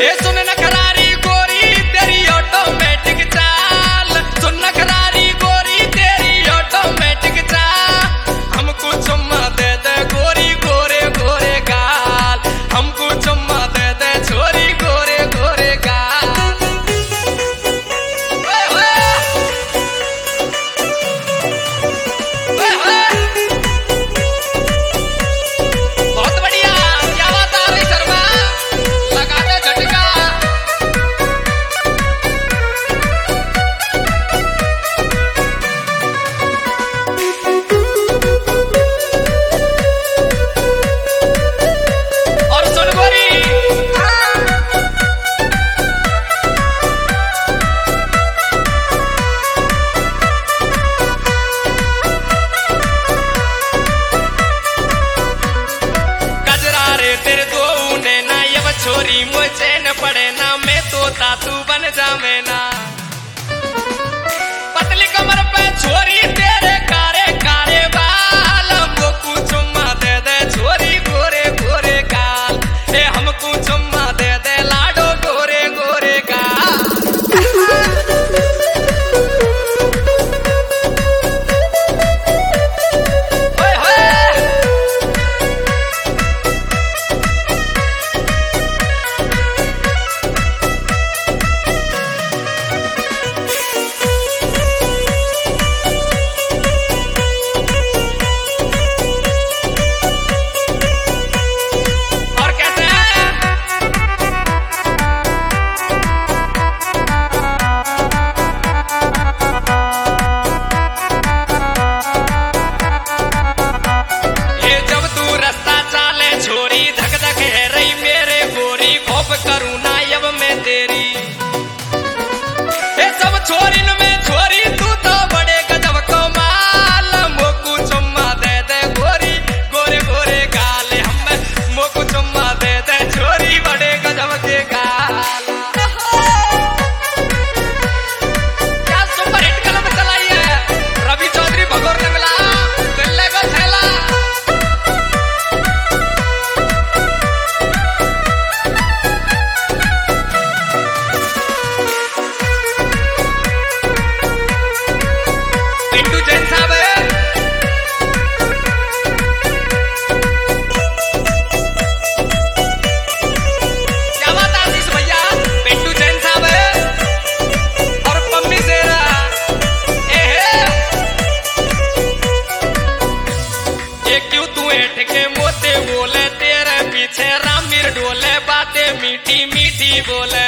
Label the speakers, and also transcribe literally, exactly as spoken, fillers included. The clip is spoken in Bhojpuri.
Speaker 1: ए सुन नखरारी गोरी तेरी ऑटोमेटिक चाल, सुन नखरारी गोरी तेरी ऑटोमेटिक चाल। हमको चुम्मा दे दे गोरी गोरे गोरे गाल, हमको चुम्मा दे दे छोरी गोरे गोरे गाल। ओए ओए ओए ओए बहुत बढ़िया, क्या बात आ रही शर्मा, लगा दे झटका। और सुन गोरी गजरा रे तेरे दो ऊने ना, ये छोरी मुझे न पड़े ना, मैं तो तातू बन जावे ना। पतली कमर पे छोरी तेरे कारे कारे बाल, हमको चुम्मा दे दे छोरी गोरे गोरे गाल। ए हमको चुम्मा दे दे लाडो गोरे गोरे गाल। ओए होए और कैसे है? ये जब तू रास्ता चाले छोरी, धक धक है रही मेरे गोरी, खौफ करूँ ना यब मैं तेरी। ये सब छोरी न में छोरी, तू तो बड़े गजब को माल। मोकू चुम्मा दे दे गोरी गोरे गोरे गाल, हम मोकू चुम्मा दे दे छोरी बड़े गजब के गाल। क्या सुपर हिट कलम चलाई है रवि चौधरी भगोर ने मिला दिल्ली को थैला। पिंटू जैन साहब क्या बात आशीष भैया, पिंटू जैन साहब और पम्मी सेरा। एहे ये क्यों तू ऐठ के मोते बोले, तेरे पीछे रामीर डोले, बातें मीठी मीठी बोले।